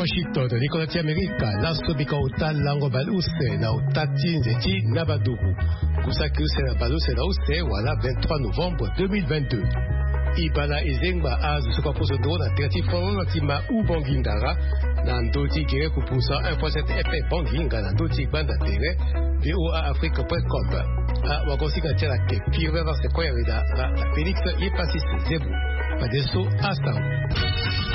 Washington, Nicolati America, Lasobika Uta, Langobal Use, na Utati Nzeti, Nabadougou. Kusaki Use, Nabalose, na Use, voilà, 23 novembre 2022. Ibala Ezengba Az, Sokaposodo, na Terti Foro, Natima Ubangindara, Nandoti Gere Kupusa, 1.7 EP Banginga, Nandoti Banda Tere, VOA-Afrique.com. Wakosika Tela Ke, Pirve Varse Koyarida, la Félix Yepasis Zebu, Padeso Asang.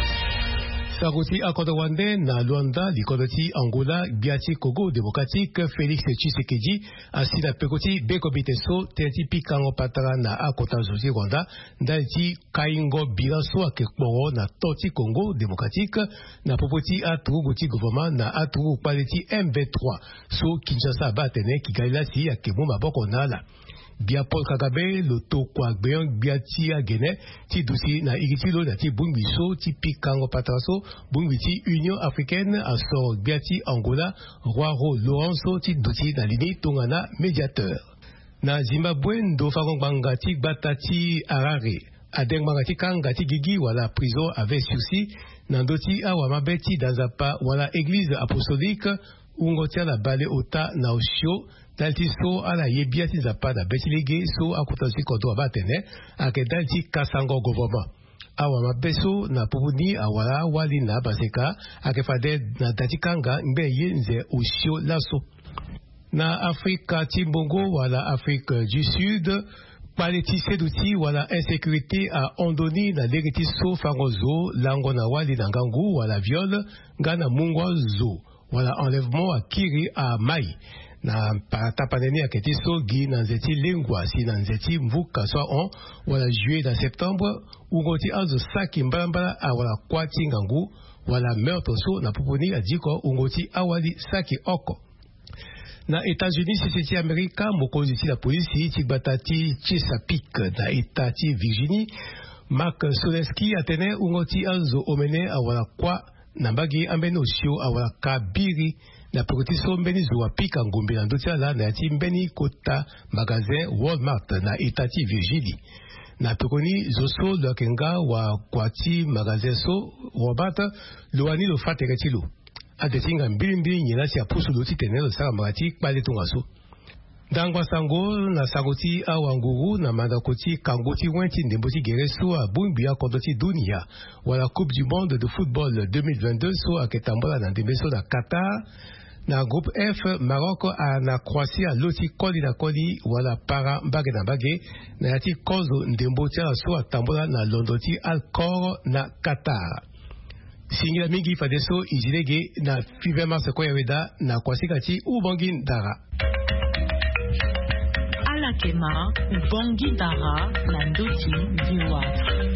Saruti Akodawande na Luanda, Likodoti Angola, Biati Kogo Démocratique, Félix Tshisekedi, Asina Pekoti, Bekobiteso, Teti Pikango Patara na Akota Zosi Rwanda, Dalti Kaingo Bilaso Akekboro na Toti Congo Démocratique, na Popoti Atruguti Gouvernement na Atrugu Paleti MB3, So Kinshasa Batene, Kigalati Akemo Maboko Nala. Bia Paul Kagame, Loto Kwagbeon, Bia Tia Gene, Ti Dusi na Igitilo na Ti Bungiso, Ti Pikango Patraso, Bungiti Union Africaine, Asor Biati Angola, Roiro Lorenzo, Ti Dusi na Lini Tongana Médiateur. Na Zimbabwe, Ndo Farongbanga Ti Batati Harare, Adeng Mangati Kangati Gigi, wala prison avec sursis, Nandoti Awamabeti Dazapa, wala église apostolique, Ungotia la Bale Ota na Oshio, Dalti so ala yebiati zapada betilege so akutansi kodo abatene ake dalti kasango government awa mabeso na pupuni awala wali na baseka ake fade na datikanga mbe yenze ushio laso na Afrika Timbongo wala Afrique du Sud paleti seduti wala insécurité a ondoni na legeti so fangozo lango na wali na ngangu wala viol ngana mungwazo wala enlèvement a kiri a mai na tapaneni aketi sogi na nzeti lengwa si na nzeti mvuka so on wala juillet na septembre ungoti azo saki mbala a wala kwati ngangu wala meurtre so na pupuni adiko ungoti awali saki oko na États-Unis sisiti Amerika mokonzi ti la polisi ti batati Chesapeake na itati Virginie Mark Soleski atene ungoti azo omene a wala kwa nambagi ambeni osio a wala kabiri na pekoti so mbeni zuwa pika ngombe na ndoti ala na yati mbeni kota magazin Walmart na itati Virginie. Na pekoni zoso lo kenga wa kwati magazin so Walmart lo ani lo fatere lo. Adetinga mbili nyina si apusu lo ti tenelo saka magati kpale tunga so. Dangwa sango na sagoti awanguru na mandakoti kangoti wenti ndemboti gereso a bumbia kodoti dunia wala Coupe du Monde de football 2022 so aketambola na ndembeso na Qatar. Na groupe F, Maroc a na Croatia loti koli na koli wala para mbage na mbage na yati kozo ndembotia so atambola na londoti Alcor na Qatar. Singila mingi fadeso izilege na five mars koyaweda na kwasikati ubangi ndara. Alakema ubangi ndara na ndoti diwa.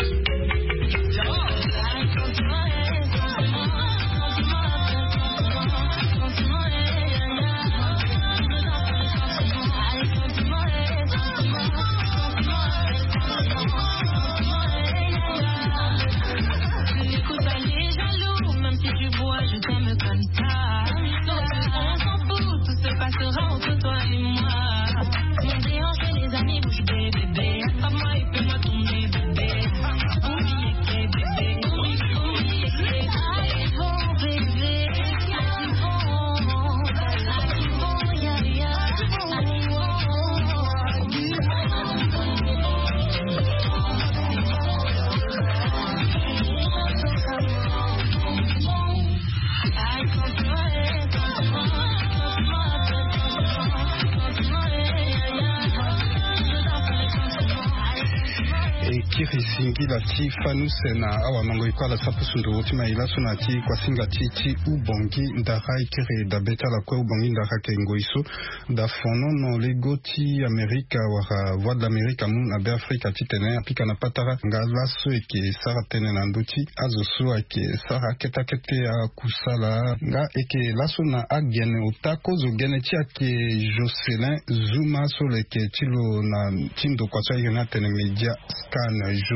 Singila ti fanuse na awa mango ikwala sapusundu utima ilaso na ti kwa singa ti ubongi ndara ikere da beta la kwe ubongi ndara ke ngoiso da fono no lego ti Amerika wara voix de l'Amérique mun abe Afrika ti tene apika na patara nga laso eke sara tene na nduti azo so eke sara keta kete a kusala nga eke laso na agene utako zo gene ti ake Jocelyn Zuma so leke tilo na tindo kwa sa tene media scan jo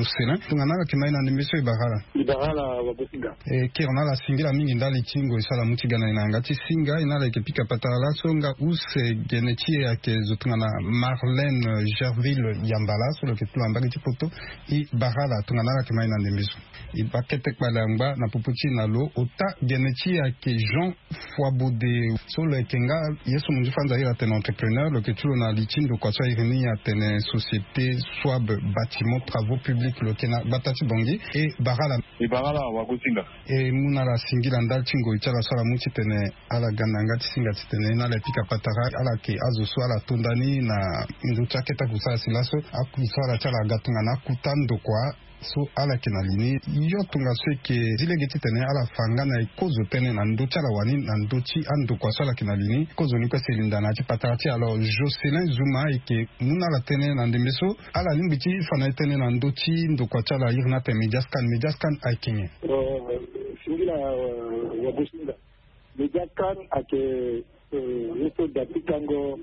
Jocelyn tungana la kimaina ni monsieur Ibarala wa Bosinga kirona la singila mingi ndali chingo isala mutigana inanga tisinga inala ikipika patala songa use genetie yake zotungana Marlène Gerville Yambala sur le kitula mbagi tipoto I Barala tungana la kimaina ni miso I bakete kwalamba na pupuchi na lo ota genetie yake Jean Foibode sur le kenga yesu munjifanza ila tena entrepreneur le kitulo na lichindo kwa cha irini ya tene société Swab bâtiment travaux publics le kena batati bongi et Barala wa Bosinga muna la singila ndal chingo ichala sala muchi tene ala gananga tisinga tene na la pika patara ala ke azo swala tondani na nducha keta kusala silaso akusala chala gatunga na kutando kwa so ala kenalini yo tunga seke zilege tene ala fanga na kozo tene na nducha la wani na nduchi ando kwa sala kenalini kozo ni kwa selinda na patati alors Jocelyn Zuma eke muna la tene na ndemeso ala limbiti fana tene na nduchi ndo kwa chala irna te mediascan aikenye singila wa Bosinga mediascan ake yeso dapikango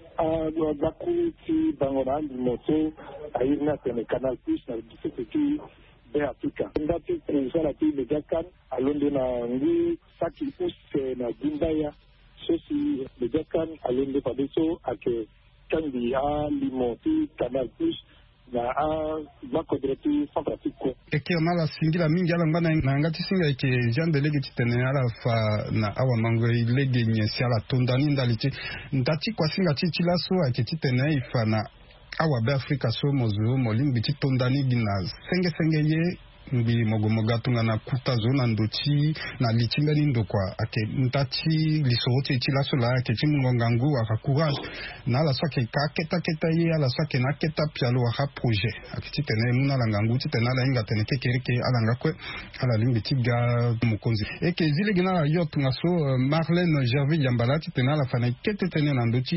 bakuti bango na moto ayirna tene Canal Plus na disiki de Afrika ndati kusala ti mediascan alonde na ngi saki use na dimbaya sosi mediascan alonde padeso ake kandi limoti Canal Plus na bakodreti Francisco na la singila mingi ala ngana na ngati singa eke Jean Delege tene ala fa na awa mango ilege nyesi ala tondani ndalichi ndati kwa singa chichila so ake tene ifana awa be Afrika so mozo molimbi tondani gina senge ye mbi mogomoga tunga na kuta zona ndochi na lichinga lindo kwa ake ntati lisorote chila sola ake chimungongangu aka courage na ala swake ka keta ye ala swake na keta pialo aka projet ake titene muna la ngangu titene ala inga tene kekereke ala ngakwe ala limbi tiga mukonzi eke zile gina la yo tunga so Marlène Gerville Yambala titene ala fana kete tene na ndochi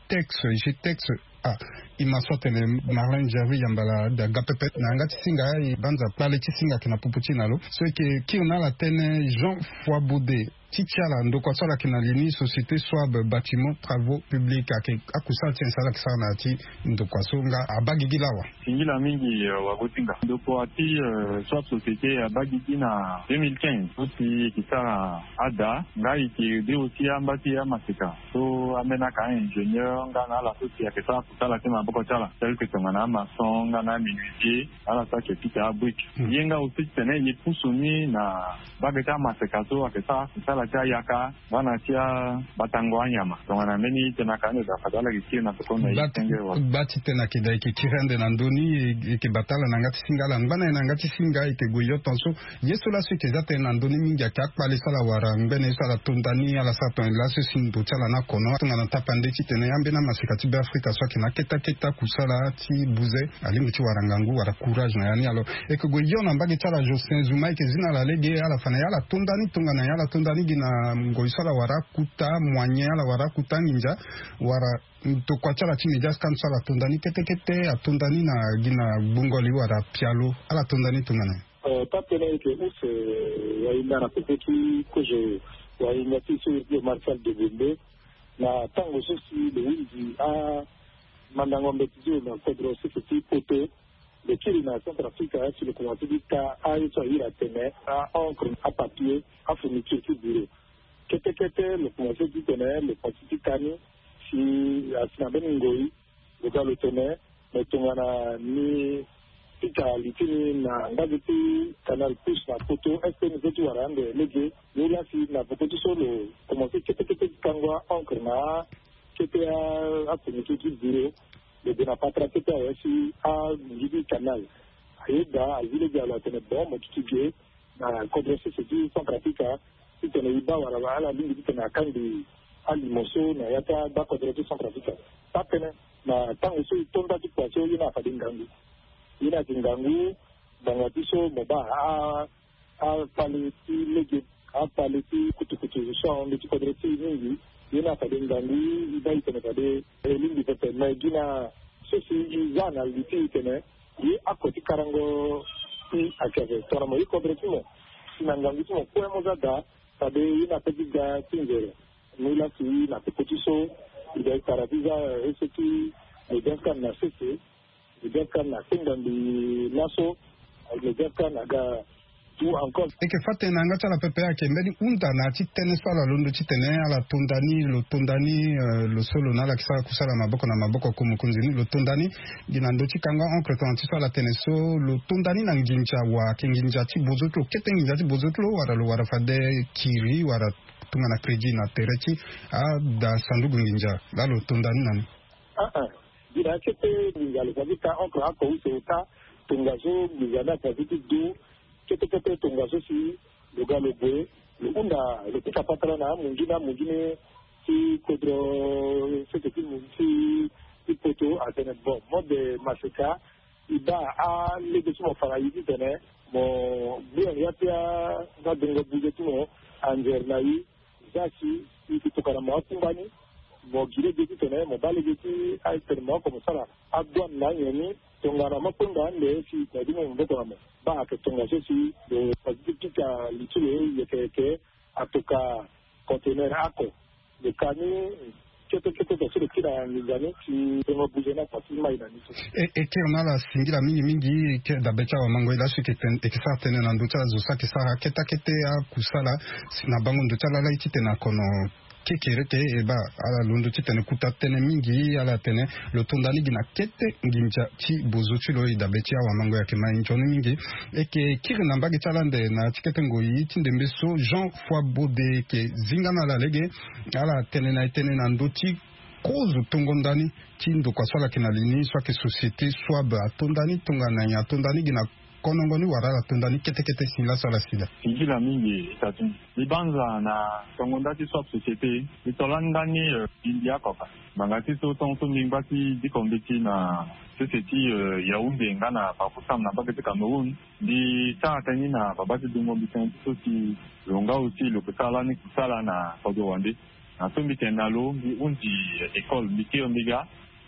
G-Tex imaswa tene Marlène Gerville Yambala da gapepe na ngati singa banza plale tisinga kina pupuchi nalo so ke kiona la tene Jean Foibode Tichala ndoko sala kina lini société Swab bâtiment travaux publics akusala tiensala kisana ati ndoko songa abagigilawa singila mingi wa Bosinga ndoko ati Swab société abagigi na 2015 uti kisara ada ngai ki de uti ambati ya masika so amena ka ingénieur ngana la société akisa kusala tema boko chala tel que tongana maçon ngana menuisier ala sa ke pita brick yenga uti tene yepusuni na bageta masika so akisa kusala cha yaka bana tia batango anyama tongana meni tena kane da fadala kiti na tokona itenge wa bati tena kidai ki kirende na ndoni ke batala na ngati singala ngana na ngati singa ike goyo tonso yeso la suite zate na ndoni mingi akakpali sala wara ngene sala tondani ala saton la se sindo chala na kono tongana tapande titene yambe na masikati be Afrika so kina keta kusala ti buze alimbi ti warangangu wara courage na yani alo eke goyo na mbagi chala Jocelyn Zuma ike zina la lege ala fana yala tondani tongana yala tondani na ngoisala wara kuta mwanye ala wara kuta ninja wara to kwa chala chini just kan sala tondani kete atondani na gina bungoli wara pialo ala tondani tungana tapene ke use ya inara pepeki koje wa inati sur Marcel de Bembe na tango sosi de winzi a mandango mbetizo na kodro sifiti poto le kiri na Centrafrique sur le commenté dita a yeso ira tene a encre a papier a fourniture qui bureau kete le commenté dit tene le quantité kani si asina beningoi le gars le tene mais tongana ni tika litini na ngaziti Canal Plus na photo est nous etu warande lege yola si na photo solo commenté kete kangwa encre na kete a fourniture qui bureau le de na patra kete si a ngidi canal aida azile jala tene bon mo tutige na kodresse se dit Centrafrique tene iba wara ala lingi tene akandi alimoso na yata ba kodresse Centrafrique tapene na tango so tonda ti kwaso yina fadingangu yina tingangu bangatiso moba a paleti lege a paleti kutukutu so on ti kodresse ningi yina fadingangu iba tene fade lingi tene na gina sosi zana liti tene yi akoti karango akave toramo yi kodresse mo sinangangu mo poemo zada sabe ina pediga tinzere nula si na pekotiso ida tarabiza eseti mediascan na sese mediascan na sengandi naso imejaka naga tout encore eke fate na ngata la pepe yake mbeni unda na chitene swala londo chitene ala tondani lo solo na la kisala kusala maboko na maboko kumukunzini lo tondani ginando chikanga oncle tanti swala teneso lo tondani na nginja wa kinginja ti bozotlo kete nginja ti bozotlo wara fade kiri wara tunga na kredi na terechi da sandugu nginja la lo tondani nani gira kete nginja le kabita oncle ako usota tungazo nginja kwa vitu du kete tungazo si lugalo bwe unda le pika patala na mungine si kodro si poto atene bon mode maseka iba a legesu mo fara yidi tene mo bien yapia na dingo bujetu mo anger na yi zaki ikitokana makumbani mo gire geti tene mo bale geti ay tene mo como sala adwan na yeni tongana makunda nde si tadimo mboko mo ba ke tonga sosi de pazitika litule yeke atoka conteneur ako de kani kete de kila nizani si temo bujena kwa sima ina niso ke onala singira mingi ke da becha wa mango ila shi ke sa tene na nducha zo ke sara kete a kusala na bango nducha la itite na kono kekereke eba ala londo titene kuta tene mingi ala tene lo tondani gina kete nginja chi bozochi lo ida becha wa mango ya kema injoni mingi eke kiri na mbagi chalande na tikete ngoyi tinde mbeso Jean Foibode ke zingana la lege ala tene na ndoti cause tongondani tindo kwa swala kinalini soit que société soit ba tondani tongana ya tondani gina konongoni warala tondani kete sila swala sida ingila mingi tatu libanza na tongondati soit société itolandani india koka bangati so tonto mingbati dikombeti na société Yaoundé ngana pakusam na bagati Cameroun di saatani na babati dungo bisan soti longa uti lokutala ni kusala na kodo wande na tumbi tenalo di undi école Mickey Omega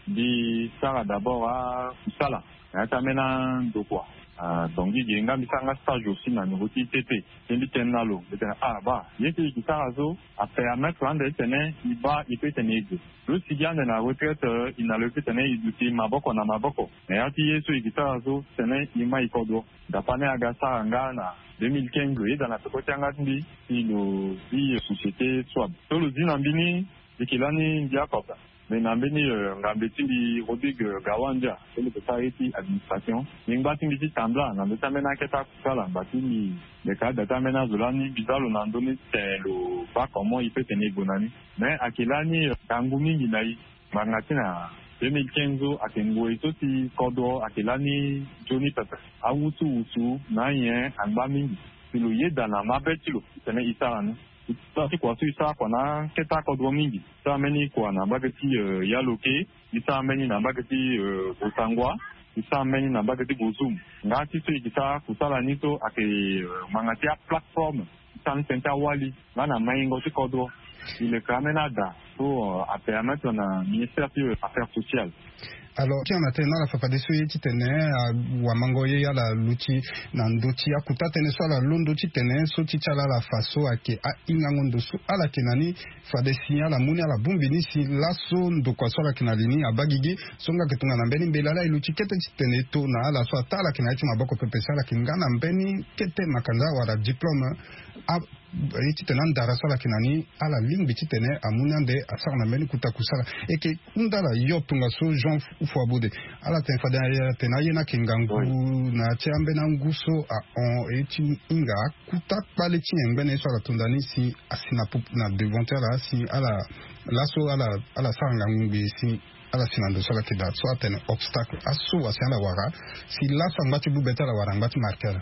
di sara d'abord a kusala na tamena dokwa donc il y a un stage aussi dans le TP il tenalo ba yeki kitarazo a permettre ande tene iba ipe tenego le sigan na retraite il n'a le tene iduti maboko na maboko mais ati yeso kitarazo tene ima ikodo da pane agasa ngana 2015 dans la tokotanga ndi ilo bi société soit tolo dinambini ikilani ndiakopa mais nambeni ngambeti Rodrigue Gawanja le secrétaire administration ngati ngiti tambla na betamena keta kusala batini le cas datamena zolani bizalo na ndoni telo pas comment il peut tenir gonani mais akilani kangumi nginai mangatina 2015 akengo itoti kodo akilani Johnny Pepper awutu na yen angbami silo yeda na mabetilo tene isarani Tati kwa su isa kwa na keta kodro mingi. Isa meni kwa na bagati yaloke, isa meni na bagati osangwa, isa meni na bagati bozum. Ngati su ikisa kusala nito ake mangatia platform, isa nsenta wali, ngana maingo si kodro. Il est quand même là pour permettre na ministère des Affaires sociales. Alors qui en a tena la fapa deso yeti tene wa mangoye ya la luchi na ndoti ya kuta tene so la londo ti tene so ti chala la faso ake a ingangondo so ala kenani fa de signal la muni ala bumbini si laso ndo kwa so la kenalini abagigi songa ketunga na mbeni mbelala iluchi kete ti tene to na ala so atala kenati maboko pepe sala kingana mbeni kete makanza wara diplôme a iti tena ndara sala kinani ala lingbi ti tene amunande asara na mbeni kuta kusala eke undala yo tunga so Jean Foibode ala ten fada tena yena kingangu na chambe na nguso a on eti inga kuta pale ti ngene so la tondani si asina pop na devantera si ala laso ala sanga ngbi si ala sinando so la kida so atene obstacle aso asana wara si laso ngati bu betala wara ngati marker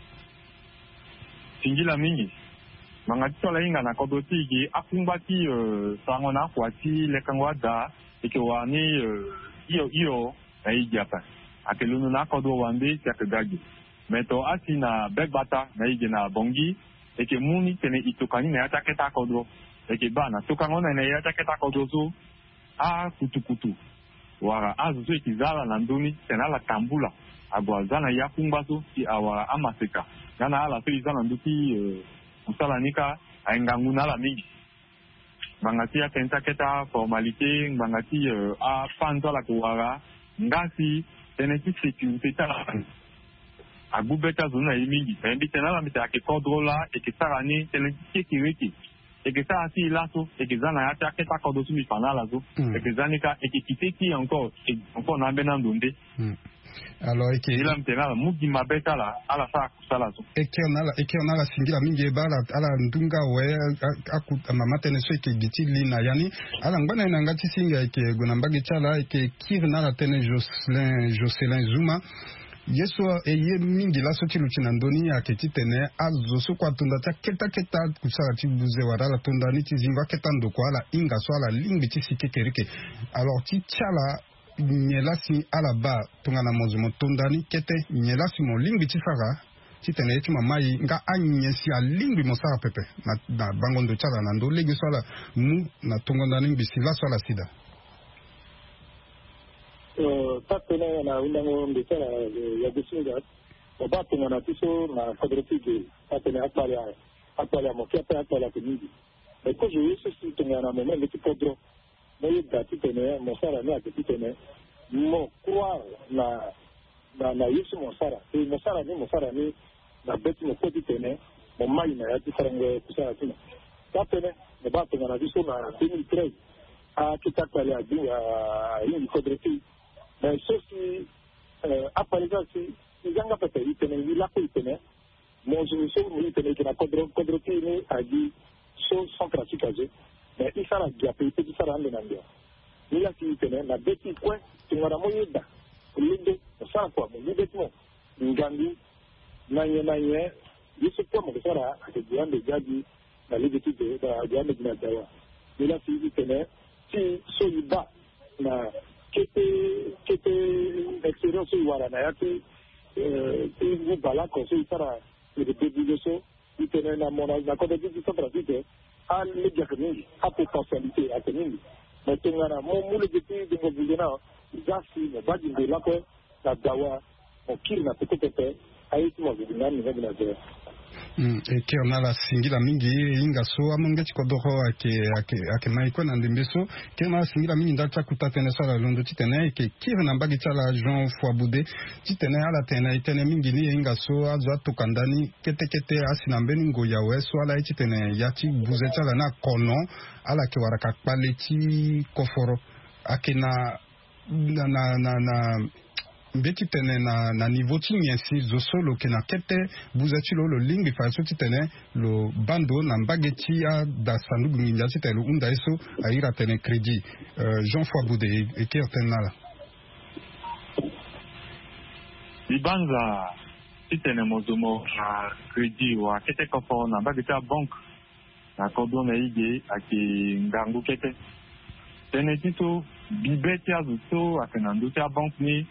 singila mingi mangati tola inga na kodoti gi akumbati sangona kwati lekangwa da ikewani iyo na ijapa akelunu na kodo wande yakagagi meto asina begbata na ige na bongi eke muni tene itokani na yataketa kodo eke bana tokangona na yataketa kodo so a kutukutu wara azuzo ikizala na ndoni tena la tambula agwazana yakumba so ti awara amaseka nana ala so izana nduki kusala nika ainganguna la mingi bangati ya kentaketa formalité bangati a panza la kuwara ngasi teneti sécurité tala Agubeta zona imingi. Mbitena la mbita ke kodrola e ke sarani tele kiriki. Et que ça aussi là tout et que ça n'a pas été accordé sur le panel là tout et que ça n'est qu'à et que qui encore n'a bien entendu. Alors et que il a maintenant mugi mabeta là à la ça là tout et que on a la singira mingi ba la ndunga we akuta mama teneso ke gitili na yani ala ngana na ngati singa ke gonambagi chala ke kirna la tene Jocelyn Zuma yeso eye mingi la soti luchina ndoni aketi tene azoso kwa tunda ta keta kusara ti buze wala tunda ni ti zingwa keta ndoko ala inga so ala lingbi ti sikekerike alors ti chala nyela si ala ba tunga na mozumo tunda ni kete nyela si mo lingbi ti sara ti tene ti mamai nga anyesi a lingbi mo sara pepe na bangondo chala na ndo legi so ala mu na tunga ndani bisi la so ala sida tatene na undango mbetela ya bisinga obatunga na tiso na quadripige tatene akpala mokiapa akpala kenidi mais quand je suis sur tunga na moment petit podro mais dati tene mosara na petit tene mo croire na yesu mosara ni na beti mo petit tene mo mai na yati farango kusara tina tatene obatunga na tiso na 2013 a kitakpala ya hii quadripige mais ceci après ça si ils ont pas fait il la fait tenir moi je suis venu tenir que la quadrotine a dit sans pratique mais il sera gapé petit sera en l'anglais il a fait tenir la bête quoi tu m'as ramené là l'idée ça quoi mais bêtement ngandi nanye il se peut me faire à des gens de gadi la liberté de la de dawa il a fait tenir si soliba na kete expérience wala na yake ni bala conseil sara le début de ça il tenait na mona na côté du pratique à l'également à potentialité à tenir mais tengana mo le depuis de ngobulena zasi na badi de la ko na dawa o kirna peut-être ayi mo de na ni na de et que on a la singila mingi inga so amonge chikodoro ake maiko na ndembeso que na singila mingi ndacha kutatene sala londo titene ke kirna mbagi chala Jean Fouaboude titene ala tena itene mingi ni inga so azo atokandani kete asina mbeni ngo ya weso ala titene yati buze chala na kono ala ke waraka paleti koforo akena na mbeti tene na niveau ti nyensi zo solo ke na kete buzati lo lingbi fa so ti tene lo bando na mbageti a da sandugu nginja ti tene unda eso aira tene crédit Jean Fouaboude e ke tenala ibanza ti tene mozomo a crédit wa kete kofo na mbageti a banque na kodo na ige ake ngangu kete tene ti so bibeti a zo ake na ndo ti a banque ni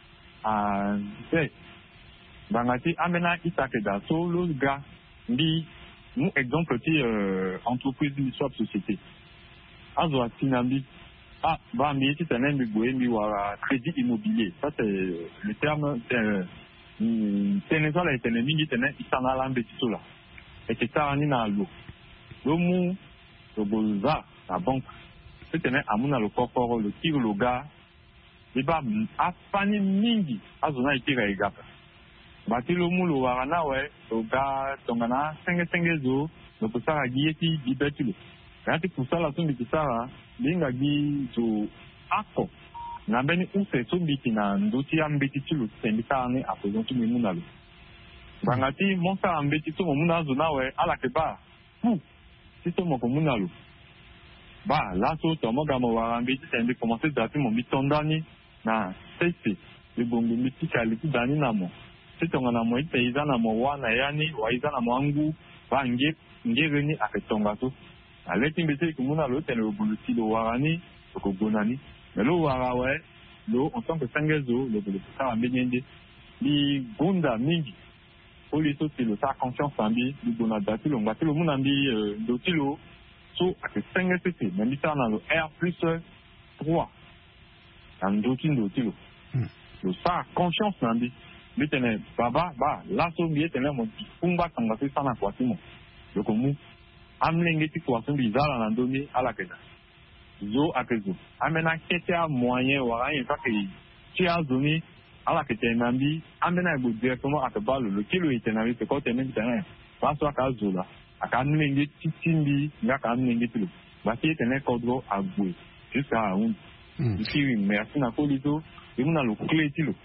bangati amena itake da solo ga ndi mu exemple ti entreprise ni swap société azo atinambi ba mi ti tene mi boye mi wa crédit immobilier ça c'est le terme tene so la tene mingi tene isana la mbeti to la et que ça ni na lo mu lo bolza la banque tene amuna lo kokoro le tire lo ga iba afani mingi azona itira igapa batilo mulo warana we oga tongana senge zo no kusara gieti dibetilo yati kusala tumbi kisara linga gi zo ako na beni use tumbi kina nduti ambeti tilo sembita ne apozo tumbi munalo bangati monsa ambeti to muna zo nawe ala keba sito mo munalo ba laso to mo gamo warambeti sembi commencer dati mo mitondani na sese le bongo mitika le kudani namo sitonga na mo iteiza na mo wana yani waiza na mwangu bange ngireni aketonga to aleti mbete kumuna lo tene obuluti lo warani ko gonani melo warawe lo en tant que sangezo le bulita ambenyende li gonda mingi polito tilo ta confiance ambi li gona dati lo ngati lo munambi ndotilo so ake sangete mbita na lo R+3 ndotilo lo sa conscience nambi bitene baba ba laso bietene mo kumba tanga se sana kwa timo loko mu amlenge ti kwa sumbi zala na ndoni ala keda zo akezo amena ketia moyen wa yin fa ke ti azoni ala que t'es nambi ambena go directement à te balle le kilo était nambi c'est quand t'es même terrain pas soit ka zola aka nenge titindi nga ka nenge tilo ba ki t'es kodro agwe jusqu'à un ici merci na kolito et on a le clé tilo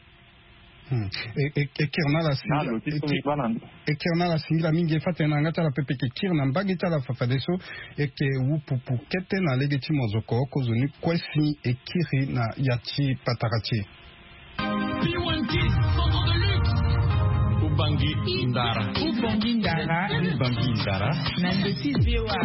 et kirna la singila mingi fate na ngata la pepe ke kirna mbagita la fafadeso et que wupupu kete na legeti mozoko kozuni kwesi et kiri na yati patarati Ubangi Ndara Nandoti VOA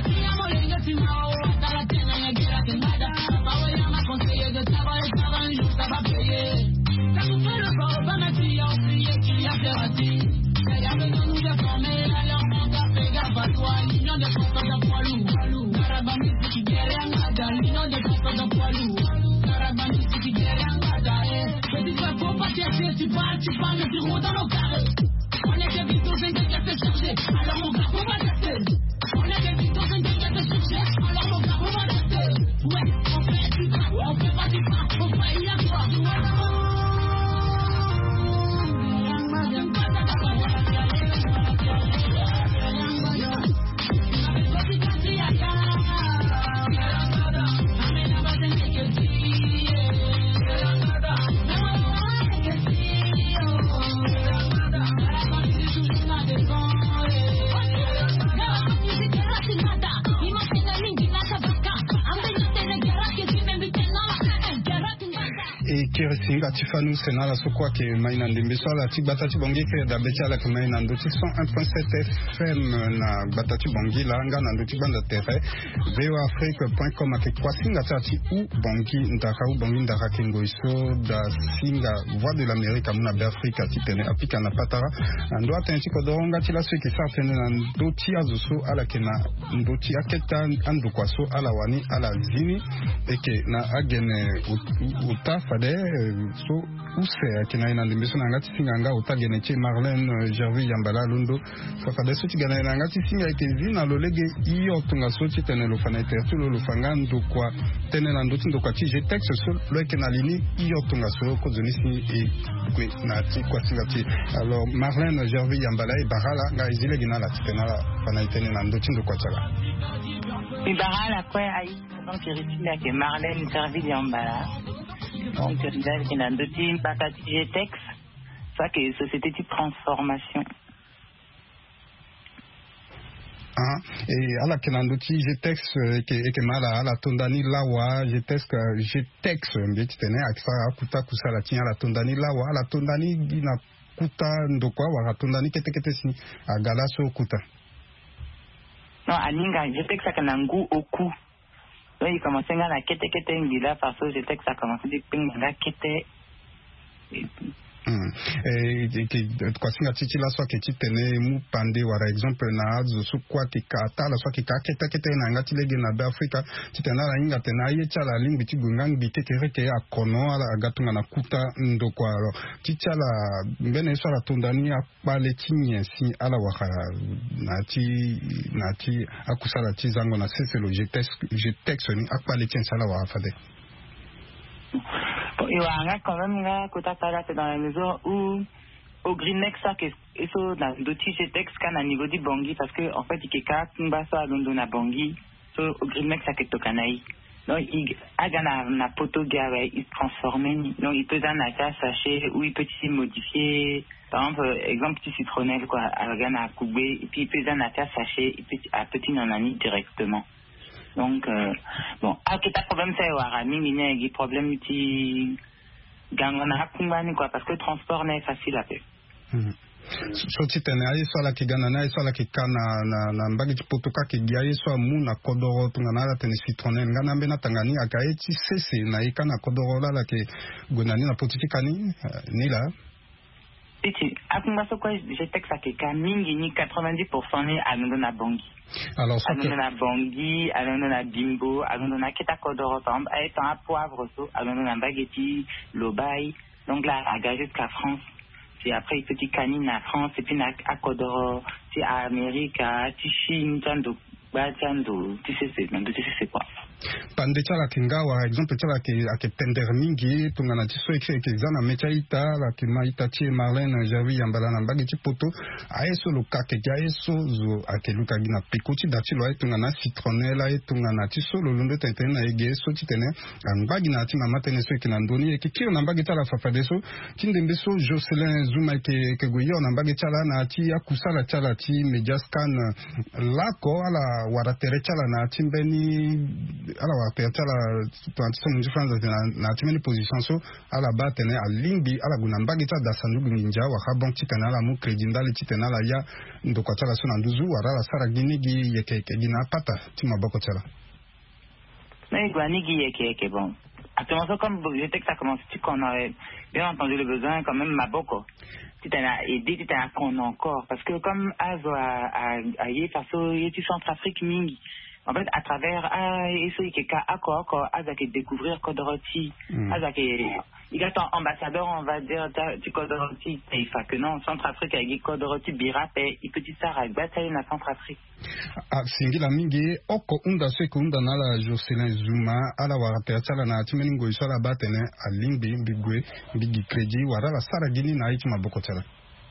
Tu parles, mais tu roules dans nos carrés. On est des victimes, c'est quelqu'un qui te chercher. Alors mon gars, on va tester. On est des victimes, c'est quelqu'un qui te chercher. Alors mon gars, on va tester. Ouais, on fait du pas, on fait pas du pas. On fait y avoir. et kirisinga tifanu senala sokwa ke maina ndembeso la tibata bongi ke da betala ke maina ndoti 101.7 FM na batati bongi la nga na ndoti banda terre voafrique.com ke kwasinga tati u bongi ndaka kengo iso da singa voix de l'Amérique amuna d'Afrique titene apika na patara ndo atenti ko donga tila se ke sartene na ndoti azuso ala ke na ndoti aketa andu kwaso ala wani ala zini eke na agene utafa so use kina ina ndimbiso na ngati singa nga utagene che Marlène Gervais Yambala Lundo fafade so tigana ina ngati singa ike zina lolege iyo tunga so tene lo fana tertu lo fanga ndukwa tene na nduti ndukwa ti je texte so lo ke na lini iyo tunga so ko zonisi e kwe na ti kwa singa ti alors Marlène Gervais Yambala e barala nga izile gina la tena la fana tene na nduti ndukwa tsala Ibarala kwa ai donc ritina ke Marlène Gervais Yambala donc il y a deux teams Batati GTEX ça que société de transformation et ala kenanduti GTEX ke mala ala tondani lawa GTEX mbeti tene akisa akuta kusala tia ala tondani lawa ala tondani na kuta ndokwa wa tondani kete si agala so kuta non alinga GTEX akanangu oku. Il commençait à la quête ngila parce que j'étais que ça commençait à pinga quête kwa singa titi la so ke titene mu pande par exemple na azu su kwa ke kata la so ke ka kete na ngati lege na Afrika titena la inga tena ye chala lingi tigungang bi tekere ke akono ala gatunga na kuta ndokwa tichala mbene so la tondani akpale tinye si ala waka nati akusala tizango na seselo jetex ni akpale tin sala wa fade. Il y a quand même là, c'est dans la mesure où au Greennex, ça, et so, dans d'autres textes qu'à niveau du Bangui, parce que, en fait, il y a un ça, dans la Bangui, so, au Greennex, ça, c'est au Canaï. Donc, il y a un poto gawe, il se transforme, donc, il peut dans un sachet, ou il peut s'y modifier, par exemple, petit citronnelle, quoi, avec un koubé, et puis il peut dans un sachet, il peut à petit nanani directement. Donc, bon, après, t'as problème, c'est Warami, mais il y a problème qui gagnera quoi, parce que le transport n'est facile à faire. So titene ayi swala ki gana na ayi swala ki kana na mbagi chipotoka ki giayi swa mu na kodoro tungana la tene citronnelle ngana mbena tangani akaye ti sese na ika na kodoro la ke gonani na potiti kani ni la. Titi, akumba so quoi, j'ai texte à quelqu'un, mingi ni 90% ni alondona Bangui. Alors, ça alondona Bangui, alondona Bimbo, alondona Keta Kodoro, par exemple, étant à poivre, alondona Baguetti, Lobaï, donc là, à gagé jusqu'à France. Puis après, petit canine à France, et puis à Kodoro, puis à Amérique, à Chine, tu sais c'est quoi. pande chala kingawa exemple chala ke pender mingi tungana tiso ke exana mecha ita la ke maita tie Marlène Javi yambala na mbagi tipoto aeso lokake aeso zo akeluka gina pikoti dati lo tungana citronella tungana tiso lo londo tentena ege so titene mbagi na ti mama tene so kina ndoni ke kiro na mbagi chala fafadeso kindembe so Jocelyn Zuma ke goyo na mbagi chala na ti akusala chala ti media scan lako ala waratere chala na timbeni ala waratere chala to munji France na timeni position so ala batene alingi ala gunambagi ta dasandugu ninja wa habon titana la mu credit ndali titana la ya ndoko chala so na nduzu wara la sara ginigi yeke gina pata timaboko chala mais guanigi yeke bon actuellement comme je sais que ça commence qu'on aurait bien entendu le besoin quand même maboko titana aidé titana qu'on encore parce que comme azo a yé faso yé Centrafrique mingi en fait à travers eso ikeka akoko azake découvrir Kodoroti azake il est ambassadeur on va dire du Kodoroti il fait que non Centrafrique avec Kodoroti Birap et petit Sarah bataille na Centrafrique singila mingi oko unda seko unda nala Jocelyn Zuma ala warapea chala na timeningo isola batene alimbi mbigwe mbigi kredi warala sara gini na ichi maboko chala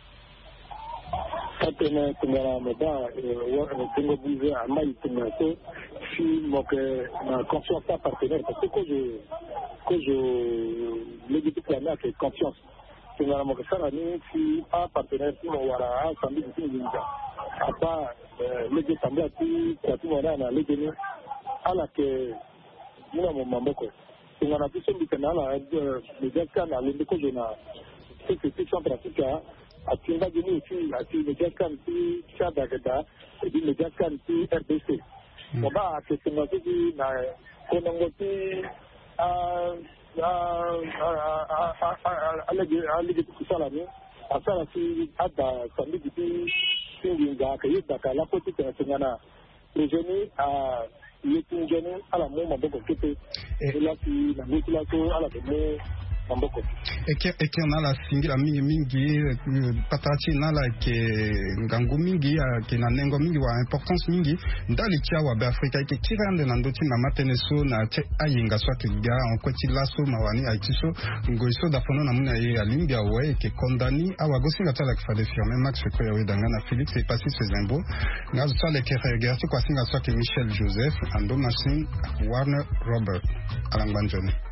Katene tungana meda tungo bouger à maille tungato si moque ma confiance à partenaire parce que je le dis que la que confiance tungana moque ça ni si un partenaire pour wala samedi du ninja à pas le dit samedi à tout wala na le donner à la que nous avons mamboko tungana tout ce bitana la le descan na le ko jona c'est que tout Centrafrique atinga jini aussi ati le jaskan ti Chadagada et le jaskan ti RDC baba ke tunga ti na konongo ti alege kusala ni asala ti ada samedi ti singinga ke yita kala ko ti tengana le jeune a yetingene ala mo maboko kete ela ti na mutila ko ala de mamboko eke nala singira mingi patachi nala ke ngangu mingi ke na nengo mingi wa importance mingi ndali tia wa be Afrika ke kirande na ndoti na mateneso na che ayinga swati bia on kweti laso mawani aitiso ngoiso da fono na muna ye alimbia we ke kondani awa gosinga tala ke fade firme Max ko yawe dangana Philippe c'est passé ses imbo ngazo sale ke regarder kwa singa swati Michel Joseph ando machine Warner Robert alangbanjone